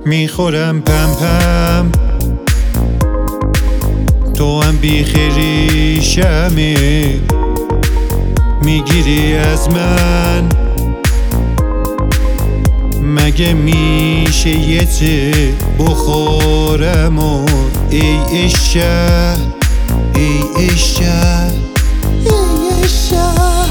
میخورم پم پم، تو هم بیخیریشمی، میگیری از من. مگه میشه یه چه بخورم و ای عشق ای عشق ای عشق.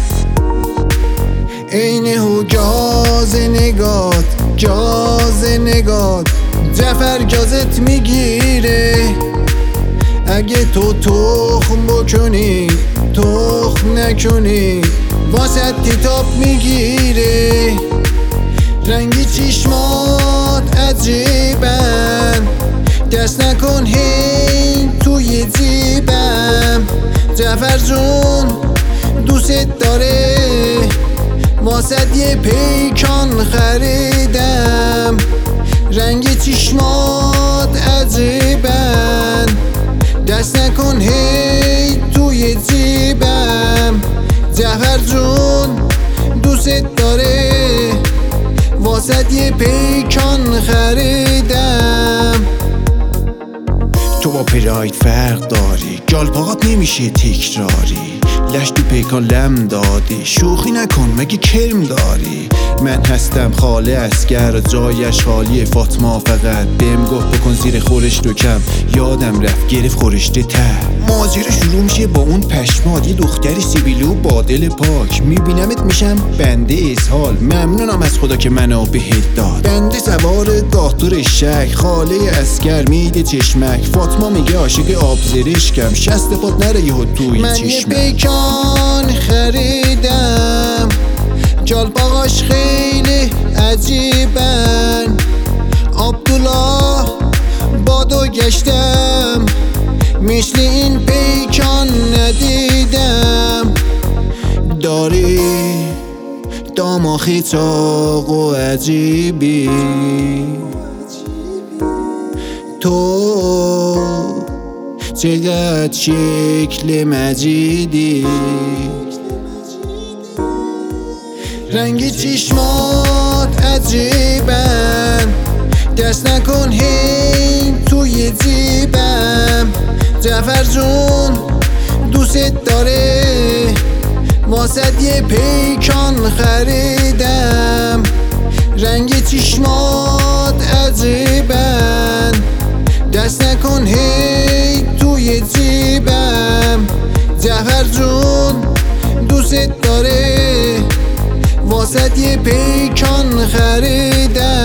اینه هو گاز نگات گاز نگات جفر گازت میگیره. اگه تو تخم بکنی تخم نکنی واسه تیتاب میگیره. رنگی چشمات عجیبن، دست نکن هی توی جیبم. جعفر جون دوست داره واسه یه پیکان خریدم. رنگی چشمات عجیبن، دست نکن هی توی جیبم. جعفر جون دوست داره واسه یه پیکان خریدم. تو با پراید فرق داری، جالپاقات نمیشه تکراری. لش تو پیکان لم دادی، شوخی نکن مگه کرم داری. من هستم خاله اسگر، جایش خالیه. فاطمه فقط بهم گفت بکن زیر خورش دو کم، یادم رفت گرفت خورشته ته. ماجرا شروع میشه با اون پشمات، یه دختری سیبیلو با دل پاک. میبینمت میشم بنده اسهال، ممنونم از خدا که منو بهت داد. بنده سوار داختر شک، خاله اسگر میده چشمک. فاطمه میگه عاشق آب زرشکم، شست پات نره یهو توی چشمک. من یه پیکان خریدم، جالپاقاش خیلی عجیبن. عبدالله بادو گشتم، مثل این پیکان ندیدم. داری دماغی چاق و عجیبی، تو چقدر شکل مجیدی. رنگی چشمات عجیبن، دست نکن هی توی جیبم. جعفر جون دوست داره واسه یه پیکان خریدم. رنگی چشمات عجیبن، دست نکن هی توی جیبم. جعفر جون دوست داره واسه یه پیکان خریدم.